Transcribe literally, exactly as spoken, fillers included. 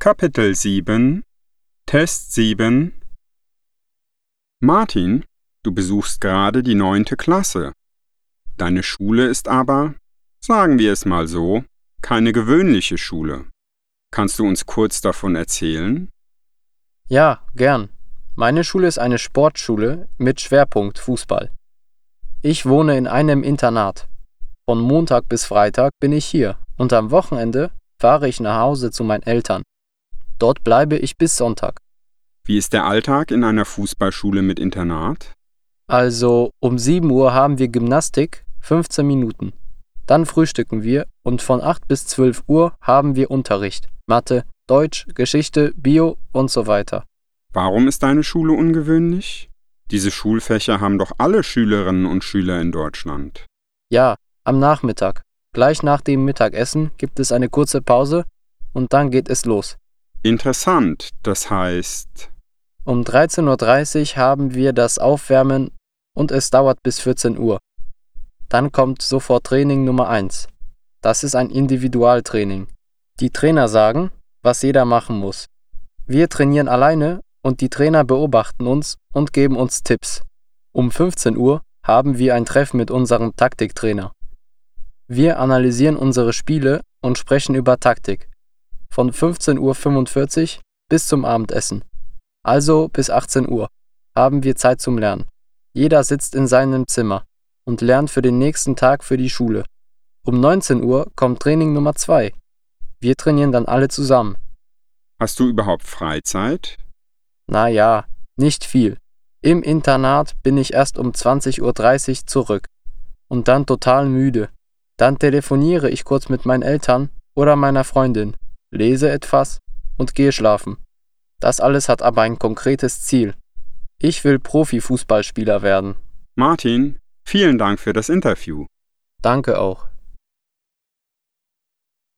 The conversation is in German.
Kapitel sieben, Test sieben. Martin, du besuchst gerade die neunte Klasse. Deine Schule ist aber, sagen wir es mal so, keine gewöhnliche Schule. Kannst du uns kurz davon erzählen? Ja, gern. Meine Schule ist eine Sportschule mit Schwerpunkt Fußball. Ich wohne in einem Internat. Von Montag bis Freitag bin ich hier und am Wochenende fahre ich nach Hause zu meinen Eltern. Dort bleibe ich bis Sonntag. Wie ist der Alltag in einer Fußballschule mit Internat? Also um sieben Uhr haben wir Gymnastik, fünfzehn Minuten. Dann frühstücken wir und von acht bis zwölf Uhr haben wir Unterricht. Mathe, Deutsch, Geschichte, Bio und so weiter. Warum ist deine Schule ungewöhnlich? Diese Schulfächer haben doch alle Schülerinnen und Schüler in Deutschland. Ja, am Nachmittag. Gleich nach dem Mittagessen gibt es eine kurze Pause und dann geht es los. Interessant, das heißt... Um dreizehn Uhr dreißig haben wir das Aufwärmen und es dauert bis vierzehn Uhr. Dann kommt sofort Training Nummer eins. Das ist ein Individualtraining. Die Trainer sagen, was jeder machen muss. Wir trainieren alleine und die Trainer beobachten uns und geben uns Tipps. Um fünfzehn Uhr haben wir ein Treffen mit unserem Taktiktrainer. Wir analysieren unsere Spiele und sprechen über Taktik. Von fünfzehn Uhr fünfundvierzig bis zum Abendessen. Also bis achtzehn Uhr haben wir Zeit zum Lernen. Jeder sitzt in seinem Zimmer und lernt für den nächsten Tag für die Schule. Um neunzehn Uhr kommt Training Nummer zwei. Wir trainieren dann alle zusammen. Hast du überhaupt Freizeit? Na ja, nicht viel. Im Internat bin ich erst um zwanzig Uhr dreißig zurück und dann total müde. Dann telefoniere ich kurz mit meinen Eltern oder meiner Freundin, lese etwas und gehe schlafen. Das alles hat aber ein konkretes Ziel. Ich will Profifußballspieler werden. Martin, vielen Dank für das Interview. Danke auch.